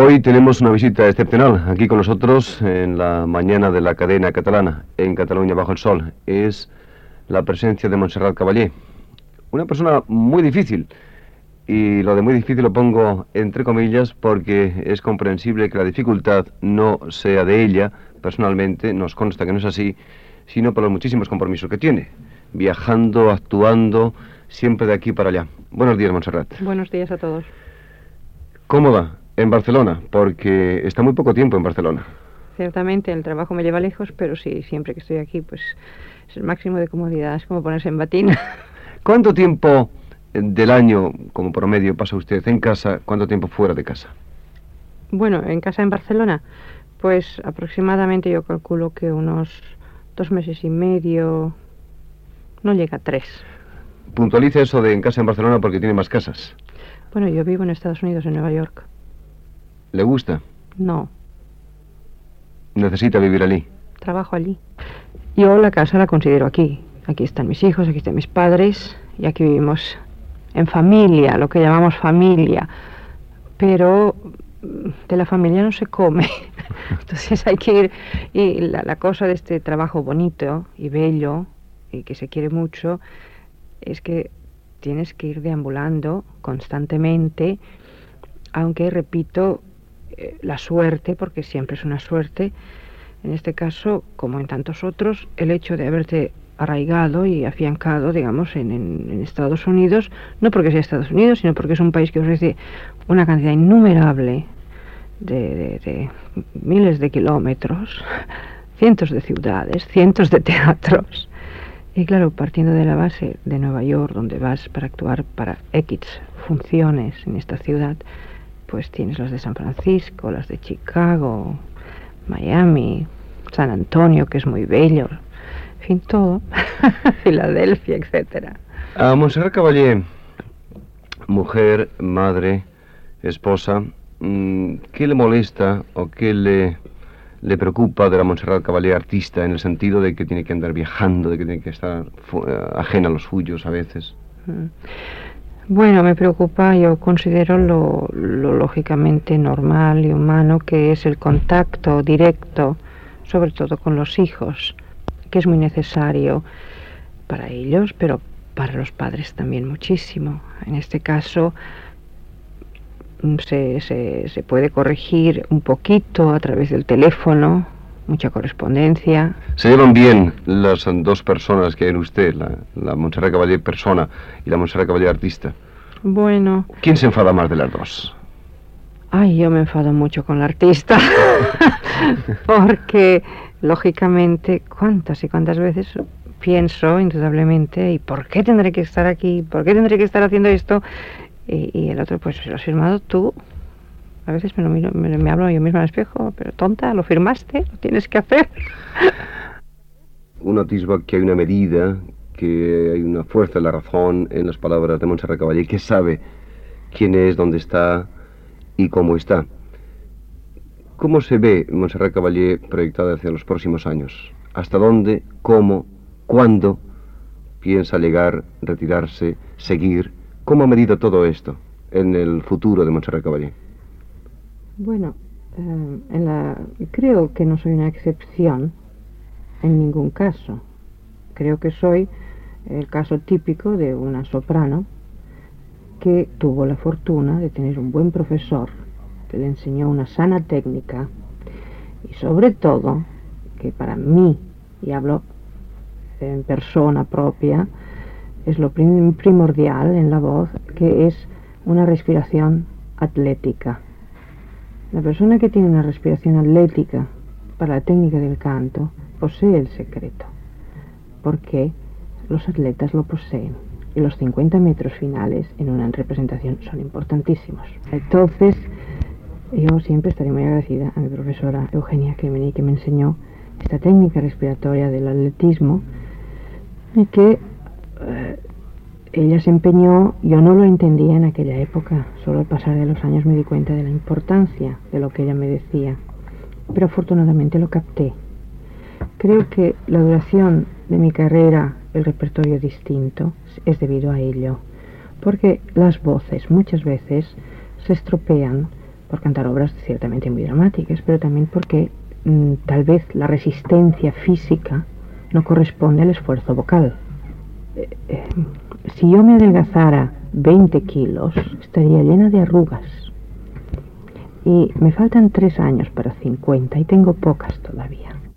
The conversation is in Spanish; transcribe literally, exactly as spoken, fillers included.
Hoy tenemos una visita excepcional aquí con nosotros en la mañana de la cadena catalana, en Cataluña bajo el sol. Es la presencia de Montserrat Caballé, una persona muy difícil. Y lo de muy difícil lo pongo entre comillas porque es comprensible que la dificultad no sea de ella, personalmente, nos consta que no es así, sino por los muchísimos compromisos que tiene, viajando, actuando, siempre de aquí para allá. Buenos días, Montserrat. Buenos días a todos. ¿Cómoda en Barcelona? Porque está muy poco tiempo en Barcelona. Ciertamente el trabajo me lleva lejos, pero sí, siempre que estoy aquí, pues es el máximo de comodidad, es como ponerse en batina. ¿Cuánto tiempo del año, como promedio, pasa usted en casa? ¿Cuánto tiempo fuera de casa? Bueno, en casa en Barcelona, pues aproximadamente yo calculo que unos dos meses y medio, no llega a tres. Puntualice eso de en casa en Barcelona porque tiene más casas. Bueno, yo vivo en Estados Unidos, en Nueva York. ¿Le gusta? No. ¿Necesita vivir allí? Trabajo allí. Yo la casa la considero aquí. Aquí están mis hijos, aquí están mis padres, y aquí vivimos en familia, lo que llamamos familia. Pero de la familia no se come. Entonces hay que ir. Y la, la cosa de este trabajo bonito y bello, y que se quiere mucho, es que tienes que ir deambulando constantemente, aunque, repito, eh, la suerte, porque siempre es una suerte, en este caso, como en tantos otros, el hecho de haberte arraigado y afiancado, digamos, en, en, en Estados Unidos, no porque sea Estados Unidos, sino porque es un país que ofrece una cantidad innumerable de, de, de miles de kilómetros, cientos de ciudades, cientos de teatros. Y claro, partiendo de la base de Nueva York, donde vas para actuar para X funciones en esta ciudad, pues tienes las de San Francisco, las de Chicago, Miami, San Antonio, que es muy bello, en fin, todo, Filadelfia, etcétera. A Montserrat Caballé, mujer, madre, esposa, ¿qué le molesta o qué le... le preocupa de la Montserrat Caballé artista, en el sentido de que tiene que andar viajando, de que tiene que estar ajena a los suyos a veces? Bueno, me preocupa, yo considero lo, lo lógicamente normal y humano, que es el contacto directo, sobre todo con los hijos, que es muy necesario para ellos, pero para los padres también muchísimo. En este caso, Se, se, se puede corregir un poquito a través del teléfono, mucha correspondencia. ¿Se llevan bien las dos personas que hay en usted, la, la Montserrat Caballé persona y la Montserrat Caballé artista? Bueno... ¿Quién se enfada más de las dos? Ay, yo me enfado mucho con la artista, porque, lógicamente, cuántas y cuántas veces pienso indudablemente, ¿y por qué tendré que estar aquí? ¿Por qué tendré que estar haciendo esto? Y, y el otro, pues, lo has firmado tú. A veces me lo miro, me, me hablo yo misma al espejo, pero tonta, lo firmaste, lo tienes que hacer. Uno atisba que hay una medida, que hay una fuerza de la razón en las palabras de Montserrat Caballé, que sabe quién es, dónde está y cómo está. ¿Cómo se ve Montserrat Caballé proyectada hacia los próximos años? ¿Hasta dónde, cómo, cuándo piensa llegar, retirarse, seguir? ¿Cómo ha medido todo esto en el futuro de Montserrat Caballé? Bueno, eh, en la, creo que no soy una excepción en ningún caso. Creo que soy el caso típico de una soprano que tuvo la fortuna de tener un buen profesor que le enseñó una sana técnica y, sobre todo, que para mí, y hablo en persona propia, es lo prim primordial en la voz, que es una respiración atlética. La persona que tiene una respiración atlética para la técnica del canto posee el secreto, porque los atletas lo poseen, y los cincuenta metros finales en una representación son importantísimos. Entonces, yo siempre estaré muy agradecida a mi profesora Eugenia Kemeny, que me enseñó esta técnica respiratoria del atletismo, y que Uh, ella se empeñó. Yo no lo entendía en aquella época, solo al pasar de los años me di cuenta de la importancia de lo que ella me decía, pero afortunadamente lo capté. Creo que la duración de mi carrera, el repertorio distinto, es debido a ello, porque las voces muchas veces se estropean por cantar obras ciertamente muy dramáticas, pero también porque mm, tal vez la resistencia física no corresponde al esfuerzo vocal. Eh, eh, si yo me adelgazara veinte kilos, estaría llena de arrugas. Y me faltan tres años para cincuenta y tengo pocas todavía.